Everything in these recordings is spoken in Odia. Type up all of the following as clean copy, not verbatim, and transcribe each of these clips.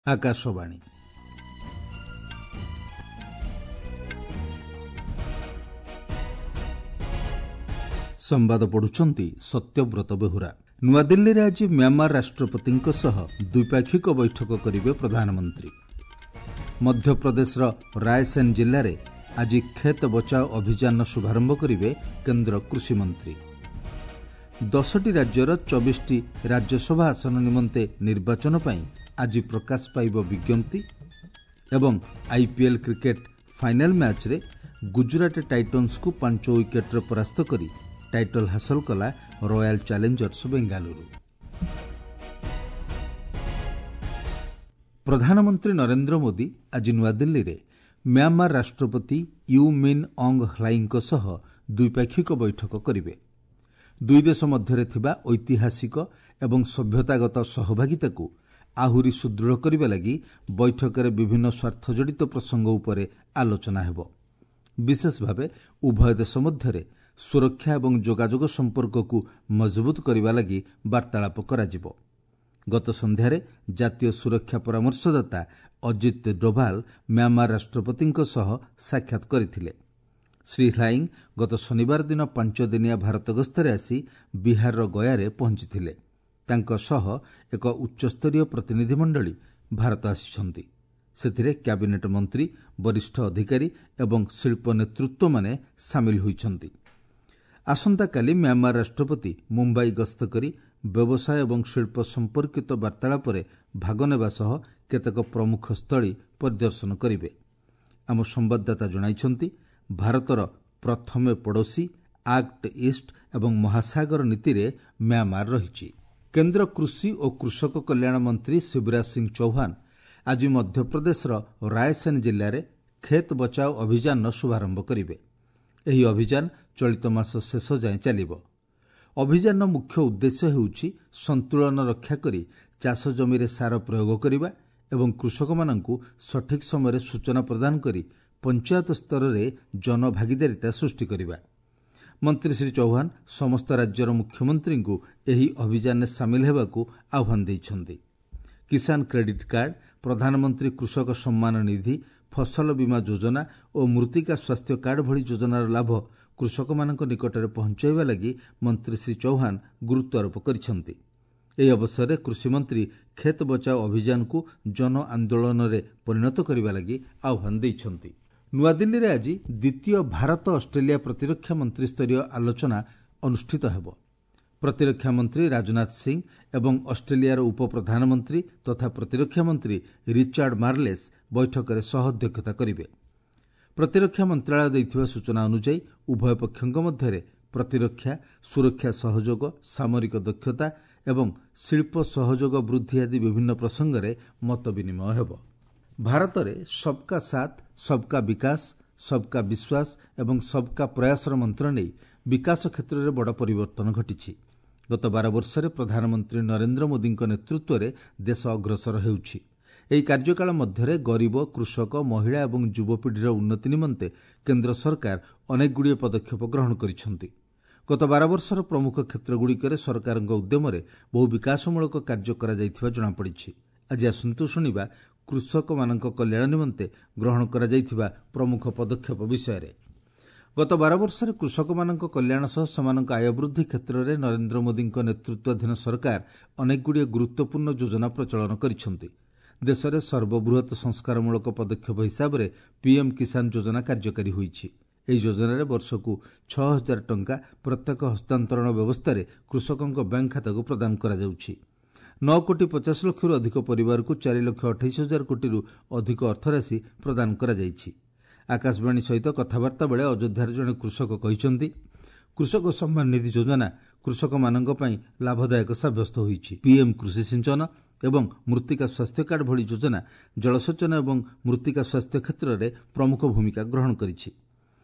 आकाशवाणी संवाद पढ़ुछंती सत्यव्रत बेहुरा। नुआदिल्ली रे आज म्यांमार राष्ट्रपति द्विपाक्षिक बैठक करिवे प्रधानमंत्री। मध्यप्रदेश रायसेन जिले में आज खेत बचाओ अभियान शुभारंभ करिवे केंद्र कृषि मंत्री। 10टी राज्यर 24टी राज्यसभा आसन निमंते निर्वाचन पई आज प्रकाश पाइब विज्ञप्ति एवं आईपीएल क्रिकेट फाइनल मैच रे गुजरात टाइटन्स को 5 विकेट परास्त करी टाइटल हासिल कला रॉयल चैलेंजर्स बेंगालुरु। प्रधानमंत्री नरेंद्र मोदी आज नुआदिल्ली रे म्यांमार राष्ट्रपति यू मिन ऑंग ह्लाइंग सह द्विपाक्षिक बैठक करिवे। दुई देश मध्यरे थिबा ऐतिहासिक एवं सभ्यतागत सहभागिता को आहुरी सुदृढ़ करबा लगी बैठक रे विभिन्न स्वार्थजड़ित प्रसंग उपरे आलोचना हेबो। विशेष भावे उभय देश मध्यरे सुरक्षा एवं जोगाजोग संपर्क को मजबूत करबा लगी वार्तालाप कराजिबो। गत संध्यारे जातीय सुरक्षा परामर्शदाता अजित डोभाल म्यांमार राष्ट्रपति सह साक्षात करथिले। श्री ह्लाइंग गत शनिवार दिन 5 दिनिया भारत गस्तरे आसी बिहार गयारे पहुंचीथिले। तांको सह एक उच्चस्तरीय प्रतिनिधि मंडली भारत आसिछंती। सेथिरे कैबिनेट मंत्री, वरिष्ठ अधिकारी एवं शिल्प नेतृत्व माने सामिल होइछंती। आसंता काली म्यांमार राष्ट्रपति मुंबई गस्त करी व्यवसाय एवं शिल्प संपर्कित वार्तालापरे भाग नेबा सह केतेक प्रमुख स्थली परिदर्शन करिवे। आम संवाददाता जणाइछंती भारतर प्रथम पड़ोसी एक्ट ईस्ट एवं महासागर नीति रे म्यांमार रहिछि। केंद्र कृषि और कृषक कल्याण मंत्री शिवराज सिंह चौहान आज मध्यप्रदेश रायसेन जिले में खेत बचाओ अभियान शुभारंभ करिवे। एही अभियान चलित मास शेष जाए चलिबो। अभियान मुख्य उद्देश्य हेउछि संतुलन रक्षा करी चाष जमी रे सार प्रयोग करिबा एवं कृषक माननकु सठिक समय सूचना प्रदान करी पंचायत स्तर रे जन भागीदारिता सृष्टि करिबा। मंत्री श्री चौहान समस्त राज्यर मुख्यमंत्री को एही अभियान में सामिल हेबाकू आह्वान दैछंती। किसान क्रेडिट कार्ड, प्रधानमंत्री कृषक सम्मान निधि, फसल बीमा योजना और मृत्तिका स्वास्थ्य कार्ड भली योजनार लाभ कृषक मानक निकटरे पहुंचाइबा लगी मंत्री श्री चौहान गुरुत्व आरोप करिछंती। एही अवसर में कृषि मंत्री खेत बचाओ अभियान को जन आंदोलन रे परिणत करिबा लगी आह्वान दैछंती। नुआदिल्ली रे आज द्वितीय भारत ऑस्ट्रेलिया प्रतिरक्षा मंत्री स्तरीय आलोचना अनुष्ठित हेबो। प्रतिरक्षा मंत्री राजनाथ सिंह एवं ऑस्ट्रेलियार उप प्रधानमंत्री तथा प्रतिरक्षा मंत्री रिचार्ड मार्लेस बैठक रे सह अध्यक्षता करिवे। प्रतिरक्षा मंत्रालय दैथिबा सूचना अनुसार उभय पक्षक मध्यरे प्रतिरक्षा, सुरक्षा सहयोग, सामरिक दक्षता एवं शिल्प सहयोग वृद्धि आदि विभिन्न प्रसंग रे मत विनिमय हेबो। भारत में सबका साथ, सबका विकास, सबका विश्वास एवं सबका प्रयासर मंत्र नहीं विकास क्षेत्र में बड़ परिवर्तन घटी। गत 12 वर्ष प्रधानमंत्री नरेंद्र मोदी नेतृत्व में देश अग्रसर हेउछि। एही कार्यकाल मध्यरे गरीब, कृषक, महिला एवं युवपीढ़ीर उन्नति निमंते केंद्र सरकार अनेक गुड़िए पदक्षेप ग्रहण करिसेंति। गत 12 वर्षर प्रमुख क्षेत्रगुड़िकरे सरकारक उद्यम बहु विकासमूलक कार्य करा जायथिबा जणा पड़िछि। आज आसंतु शुणिबा कृषक मानक कल्याण निमंते ग्रहण करा जायथिबा प्रमुख पदक्षेप विषय। गत 12 वर्ष कृषक मानक कल्याण सह समानक आय वृद्धि क्षेत्र में नरेंद्र मोदी नेतृत्वाधीन सरकार अनेक गुड़िए गुरुत्वपूर्ण योजना प्रचलन करिसेंति। देश में सर्वबृहत संस्कारमूलक पदक्षेप हिसाब से पीएम किसान योजना कार्यकारी होइछि। एही योजना रे वर्षकु 6000 टंका प्रत्येक हस्तांतरण व्यवस्था रे कृषकक बैंक खाता को प्रदान करा जाउछि। 9 कोटी 50 लाख अधिक परिवार को 4 लाख 28 हजार कोटी अधिक अर्थराशि प्रदान करा जाइछि। आकाशवाणी सहित कथबार्ता बेले अयोध्यार जड़े कृषक कहिसेंति कृषक सम्मान निधि योजना कृषक मानक पई लाभदायक साब्यस्त होइछि। पीएम कृषि सिंचन एवं मृत्तिका स्वास्थ्य कार्ड भली योजना जलसेचन एवं मृत्तिका स्वास्थ्य क्षेत्र में प्रमुख भूमिका ग्रहण करिछि।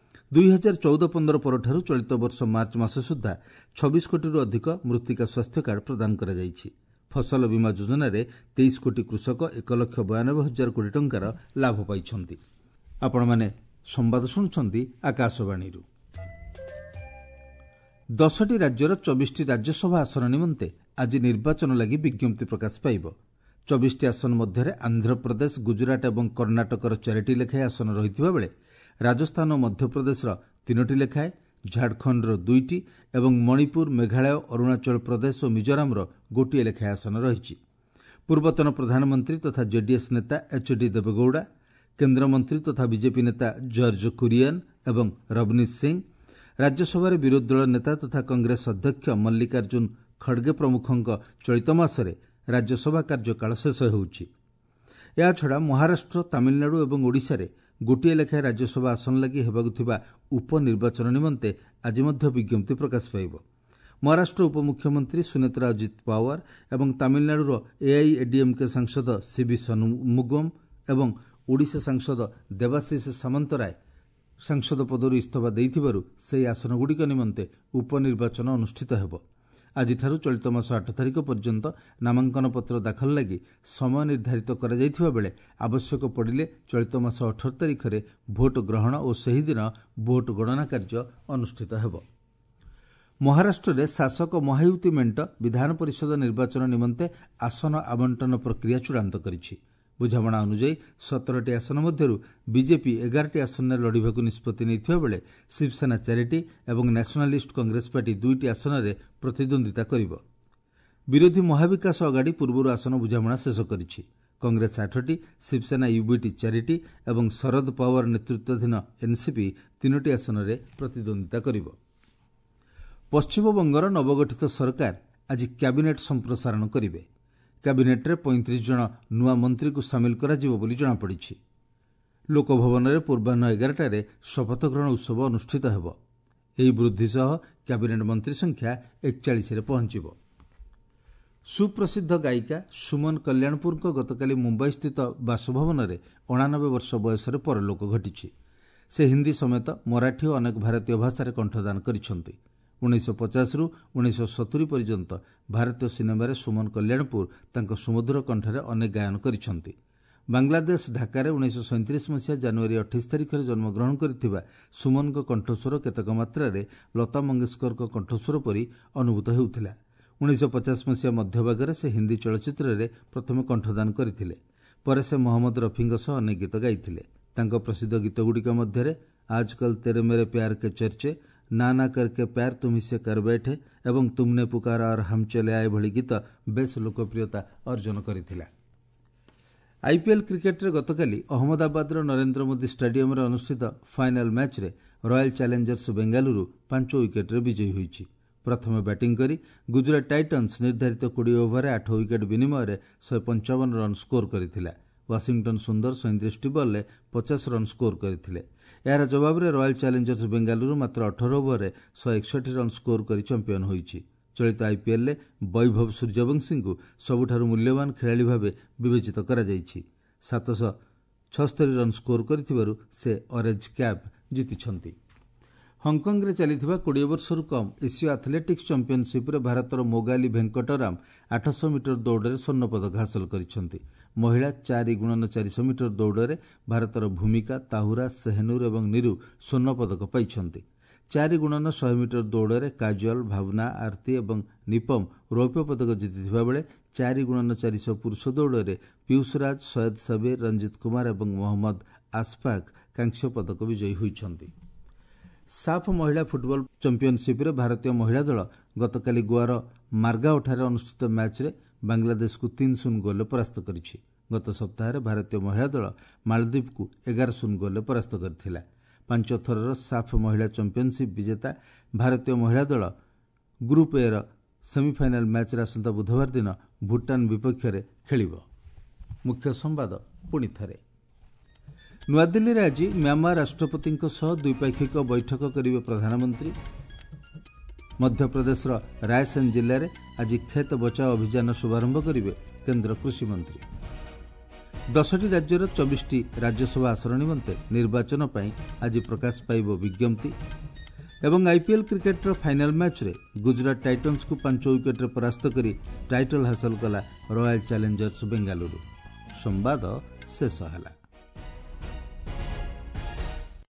2014-15 परठारु चलित वर्ष मार्च मास सुद्धा 26 कोटी अधिक मृत्तिका स्वास्थ्य कार्ड प्रदान करा जाइछि। फसल बीमा योजना रे 23 कोटी कृषक 1,92,000 कोटी टंकार लाभ पाइछंती। आपण माने संवाद सुनुछंती आकाशवाणी रु। 10टी राज्यर 24टी राज्यसभा आसन निमंते आज निर्वाचन लगी विज्ञप्ति प्रकाश पाइब। 24ଟି ଆସନ ମଧ୍ୟରେ ଆନ୍ଧ୍ରପ୍ରଦେଶ, ଗୁଜରାଟ ଏବଂ କର୍ଣ୍ଣାଟକର 4ଟି ଲେଖାଏଁ ଆସନ ରହିଥିବା ବେଳେ ରାଜସ୍ଥାନ ଓ ମଧ୍ୟପ୍ରଦେଶର 3ଟି ଲେଖାଏଁ, ଝାଡ଼ଖଣ୍ଡର 2ଟି ଏବଂ ମଣିପୁର, ମେଘାଳୟ, ଅରୁଣାଚଳ ପ୍ରଦେଶ ଓ ମିଜୋରାମର 1 ଲେଖାଏଁ ଆସନ ରହିଛି। ପୂର୍ବତନ ପ୍ରଧାନମନ୍ତ୍ରୀ ତଥା ଜେଡିଏସ୍ ନେତା ଏଚ୍ଡି ଦେବେଗୌଡ଼ା, କେନ୍ଦ୍ରମନ୍ତ୍ରୀ ତଥା ବିଜେପି ନେତା ଜର୍ଜ କୁରିଏନ୍ ଏବଂ ରବନୀତ ସିଂ, ରାଜ୍ୟସଭାରେ ବିରୋଧୀ ଦଳ ନେତା ତଥା କଂଗ୍ରେସ ଅଧ୍ୟକ୍ଷ ମଲ୍ଲିକାର୍ଜୁନ ଖଡ୍ଗେ ପ୍ରମୁଖଙ୍କ ଚଳିତ ମାସରେ ରାଜ୍ୟସଭା କାର୍ଯ୍ୟକାଳ ଶେଷ ହେଉଛି। ଏହାଛଡ଼ା ମହାରାଷ୍ଟ୍ର, ତାମିଲନାଡୁ ଏବଂ ଓଡ଼ିଶାରେ 1 ଲେଖାଏଁ ରାଜ୍ୟସଭା ଆସନ ଲାଗି ହେବାକୁ ଥିବା ଉପନିର୍ବାଚନ ନିମନ୍ତେ ଆଜି ମଧ୍ୟ ବିଜ୍ଞପ୍ତି ପ୍ରକାଶ ପାଇବ। ମହାରାଷ୍ଟ୍ର ଉପମୁଖ୍ୟମନ୍ତ୍ରୀ ସୁନେତ୍ରା ଅଜିତ ପାୱାର ଏବଂ ତାମିଲନାଡୁର ଏଆଇଏଡିଏମ୍କେ ସାଂସଦ ସିଭି ସନ୍ମୁଗମ୍ ଏବଂ ଓଡ଼ିଶା ସାଂସଦ ଦେବାଶିଷ ସାମନ୍ତରାୟ ସାଂସଦ ପଦରୁ ଇସ୍ତଫା ଦେଇଥିବାରୁ ସେହି ଆସନଗୁଡ଼ିକ ନିମନ୍ତେ ଉପନିର୍ବାଚନ ଅନୁଷ୍ଠିତ ହେବ। ଆଜିଠାରୁ ଚଳିତ ମାସ 8 ତାରିଖ ପର୍ଯ୍ୟନ୍ତ ନାମାଙ୍କନ ପତ୍ର ଦାଖଲ ଲାଗି ସମୟ ନିର୍ଦ୍ଧାରିତ କରାଯାଇଥିବା ବେଳେ ଆବଶ୍ୟକ ପଡ଼ିଲେ ଚଳିତ ମାସ 18 ତାରିଖରେ ଭୋଟ ଗ୍ରହଣ ଓ ସେହିଦିନ ଭୋଟ ଗଣନା କାର୍ଯ୍ୟ ଅନୁଷ୍ଠିତ ହେବ। ମହାରାଷ୍ଟ୍ରରେ ଶାସକ ମହାୟୁତି ମେଣ୍ଟ ବିଧାନ ପରିଷଦ ନିର୍ବାଚନ ନିମନ୍ତେ ଆସନ ଆବଣ୍ଟନ ପ୍ରକ୍ରିୟା ଚୂଡ଼ାନ୍ତ କରିଛି। ବୁଝାମଣା ଅନୁଯାୟୀ 17ଟି ଆସନ ମଧ୍ୟରୁ ବିଜେପି 11ଟି ଆସନରେ ଲଢ଼ିବାକୁ ନିଷ୍ପତ୍ତି ନେଇଥିବା ବେଳେ ଶିବସେନା 4ଟି ଏବଂ ନ୍ୟାସନାଲିଷ୍ଟ କଂଗ୍ରେସ ପାର୍ଟି 2ଟି ଆସନରେ ପ୍ରତିଦ୍ୱନ୍ଦିତା କରିବ। ବିରୋଧୀ ମହାବିକାଶ ଅଗାଡ଼ି ପୂର୍ବରୁ ଆସନ ବୁଝାମଣା ଶେଷ କରିଛି। କଂଗ୍ରେସ 8ଟି, ଶିବସେନା ୟୁବିଟି 4ଟି ଏବଂ ଶରଦ ପାୱାର ନେତୃତ୍ୱାଧୀନ ଏନ୍ସିପି 3ଟି ଆସନରେ ପ୍ରତିଦ୍ୱନ୍ଦିତା କରିବ। ପଶ୍ଚିମବଙ୍ଗର ନବଗଠିତ ସରକାର ଆଜି କ୍ୟାବିନେଟ୍ ସମ୍ପ୍ରସାରଣ କରିବେ। କ୍ୟାବିନେଟ୍ରେ 35 ଜଣ ନୂଆ ମନ୍ତ୍ରୀଙ୍କୁ ସାମିଲ କରାଯିବ ବୋଲି ଜଣାପଡ଼ିଛି। ଲୋକଭବନରେ ପୂର୍ବାହ୍ନ 11ଟାରେ ଶପଥ ଗ୍ରହଣ ଉତ୍ସବ ଅନୁଷ୍ଠିତ ହେବ। ଏହି ବୃଦ୍ଧି ସହ କ୍ୟାବିନେଟ୍ ମନ୍ତ୍ରୀ ସଂଖ୍ୟା 41ରେ ପହଞ୍ଚିବ। ସୁପ୍ରସିଦ୍ଧ ଗାୟିକା ସୁମନ କଲ୍ୟାଣପୁରଙ୍କ ଗତକାଲି ମୁମ୍ବାଇସ୍ଥିତ ବାସଭବନରେ 89 ବର୍ଷ ବୟସରେ ପରଲୋକ ଘଟିଛି। ସେ ହିନ୍ଦୀ ସମେତ ମରାଠୀ ଓ ଅନେକ ଭାରତୀୟ ଭାଷାରେ କଣ୍ଠଦାନ କରିଛନ୍ତି। 1950ରୁ 1970 ପର୍ଯ୍ୟନ୍ତ ଭାରତୀୟ ସିନେମାରେ ସୁମନ କଲ୍ୟାଣପୁର ତାଙ୍କ ସୁମଧୁର କଣ୍ଠରେ ଅନେକ ଗାୟନ କରିଛନ୍ତି। ବାଂଲାଦେଶ ଢାକାରେ 1937 ମସିହା ଜାନୁଆରୀ 28 ତାରିଖରେ ଜନ୍ମଗ୍ରହଣ କରିଥିବା ସୁମନଙ୍କ କଣ୍ଠସ୍ୱର କେତେକ ମାତ୍ରାରେ ଲତା ମଙ୍ଗେଶକରଙ୍କ କଣ୍ଠସ୍ୱର ପରି ଅନୁଭୂତ ହେଉଥିଲା। 1950 ମସିହା ମଧ୍ୟଭାଗରେ ସେ ହିନ୍ଦୀ ଚଳଚ୍ଚିତ୍ରରେ ପ୍ରଥମେ କଣ୍ଠଦାନ କରିଥିଲେ। ପରେ ସେ ମହମ୍ମଦ ରଫିଙ୍କ ସହ ଅନେକ ଗୀତ ଗାଇଥିଲେ। ତାଙ୍କ ପ୍ରସିଦ୍ଧ ଗୀତଗୁଡ଼ିକ ମଧ୍ୟରେ ଆଜକଲ ତେରେ ମେରେ ପ୍ୟାର କେ ଚର୍ଚ୍ଚେ, ନା ନା କରକେ ପ୍ୟାର ତୁମି ସେ କର बैठे ଏବଂ ତୁମନେ ପୁକାରା और हम चले आए ଭଳି ଗୀତ ବେଶ୍ ଲୋକପ୍ରିୟତା ଅର୍ଜନ କରିଥିଲା। ଆଇପିଏଲ୍ କ୍ରିକେଟରେ ଗତକାଲି ଅହମ୍ମଦାବାଦର ନରେନ୍ଦ୍ର ମୋଦି ଷ୍ଟାଡିୟମରେ ଅନୁଷ୍ଠିତ ଫାଇନାଲ୍ ମ୍ୟାଚ୍ରେ ରୟାଲ ଚ୍ୟାଲେଞ୍ଜର୍ସ ବେଙ୍ଗାଲୁରୁ 5 ୱିକେଟ୍ରେ ବିଜୟୀ ହୋଇଛି। ପ୍ରଥମେ ବ୍ୟାଟିଂ କରି ଗୁଜରାଟ ଟାଇଟନ୍ସ ନିର୍ଦ୍ଧାରିତ 20 ଓଭରରେ 8 ୱିକେଟ୍ ବିନିମୟରେ 155 ରନ୍ ସ୍କୋର କରିଥିଲା। ୱାଶିଂଟନ ସୁନ୍ଦର 37 ବଲ୍ରେ 50 ରନ୍ ସ୍କୋର କରିଥିଲେ। ଏହାର ଜବାବରେ ରୟାଲ ଚ୍ୟାଲେଞ୍ଜର୍ସ ବେଙ୍ଗାଲୁରୁ ମାତ୍ର 18 ଓଭରରେ 161 ରନ୍ ସ୍କୋର କରି ଚମ୍ପିୟନ୍ ହୋଇଛି। ଚଳିତ ଆଇପିଏଲ୍ରେ ବୈଭବ ସୂର୍ଯ୍ୟବଂଶୀଙ୍କୁ ସବୁଠାରୁ ମୂଲ୍ୟବାନ ଖେଳାଳି ଭାବେ ବିବେଚିତ କରାଯାଇଛି। 776 ରନ୍ ସ୍କୋର କରିଥିବାରୁ ସେ ଅରେଞ୍ଜ କ୍ୟାପ୍ ଜିତିଛନ୍ତି। ହଂକଂରେ ଚାଲିଥିବା 20 ବର୍ଷରୁ କମ୍ ଏସୀୟ ଆଥଲେଟିକ୍ସ ଚାମ୍ପିୟନସିପ୍ରେ ଭାରତର ମୋଗାଲି ଭେଙ୍କଟରାମ 800 ମିଟର ଦୌଡ଼ରେ ସ୍ୱର୍ଣ୍ଣପଦକ ହାସଲ କରିଛନ୍ତି। ମହିଳା 4x400 ମିଟର ଦୌଡ଼ରେ ଭାରତର ଭୂମିକା, ତାହୁରା, ସେହନୁର ଏବଂ ନିରୁ ସ୍ୱର୍ଣ୍ଣପଦକ ପାଇଛନ୍ତି। 4x100 ମିଟର ଦୌଡ଼ରେ କାଜଲ, ଭାବନା, ଆରତି ଏବଂ ନିପମ ରୌପ୍ୟ ପଦକ ଜିତିଥିବା ବେଳେ 4x400 ପୁରୁଷ ଦୌଡ଼ରେ ପୀୟୁଷ ରାଜ, ସୟଦ ସବିର, ରଞ୍ଜିତ କୁମାର ଏବଂ ମହମ୍ମଦ ଆସଫାକ କାଂସ୍ୟ ପଦକ ବିଜୟୀ ହୋଇଛନ୍ତି। ସାଫ ମହିଳା ଫୁଟବଲ ଚାମ୍ପିୟନସିପ୍ରେ ଭାରତୀୟ ମହିଳା ଦଳ ଗତକାଲି ଗୋଆର ମାର୍ଗାଓଠାରେ ଅନୁଷ୍ଠିତ ମ୍ୟାଚ୍ରେ ବାଂଲାଦେଶକୁ 3-0 ଗୋଲରେ ପରାସ୍ତ କରିଛି। ଗତ ସପ୍ତାହରେ ଭାରତୀୟ ମହିଳା ଦଳ ମାଳଦ୍ୱୀପକୁ 11-0 ଗୋଲରେ ପରାସ୍ତ କରିଥିଲା। 5 ଥରର ସାଫ ମହିଳା ଚାମ୍ପିୟନସିପ୍ ବିଜେତା ଭାରତୀୟ ମହିଳା ଦଳ ଗ୍ରୁପ୍ ଏର ସେମିଫାଇନାଲ ମ୍ୟାଚ୍ରେ ଆସନ୍ତା ବୁଧବାର ଦିନ ଭୁଟାନ ବିପକ୍ଷରେ ଖେଳିବ। ମୁଖ୍ୟ ସମ୍ବାଦ ପୁଣି ଥରେ। ନୂଆଦିଲ୍ଲୀରେ ଆଜି ମ୍ୟାମାର ରାଷ୍ଟ୍ରପତିଙ୍କ ସହ ଦ୍ୱିପାକ୍ଷିକ ବୈଠକ କରିବେ ପ୍ରଧାନମନ୍ତ୍ରୀ। ମଧ୍ୟପ୍ରଦେଶର ରାୟସେନ ଜିଲ୍ଲାରେ ଆଜି ଖେତ ବଚାଓ ଅଭିଯାନ ଶୁଭାରମ୍ଭ କରିବେ କେନ୍ଦ୍ର କୃଷିମନ୍ତ୍ରୀ। 10ଟି ରାଜ୍ୟର 24ଟି ରାଜ୍ୟସଭା ଆସନ ନିମନ୍ତେ ନିର୍ବାଚନ ପାଇଁ ଆଜି ପ୍ରକାଶ ପାଇବ ବିଜ୍ଞପ୍ତି। ଏବଂ ଆଇପିଏଲ୍ କ୍ରିକେଟର ଫାଇନାଲ୍ ମ୍ୟାଚ୍ରେ ଗୁଜରାଟ ଟାଇଟନ୍ସକୁ 5 ୱିକେଟ୍ରେ ପରାସ୍ତ କରି ଟାଇଟଲ୍ ହାସଲ କଲା ରୟାଲ ଚ୍ୟାଲେଞ୍ଜର୍ସ ବେଙ୍ଗାଲୁରୁ। ସମ୍ବାଦ ଶେଷ ହେଲା।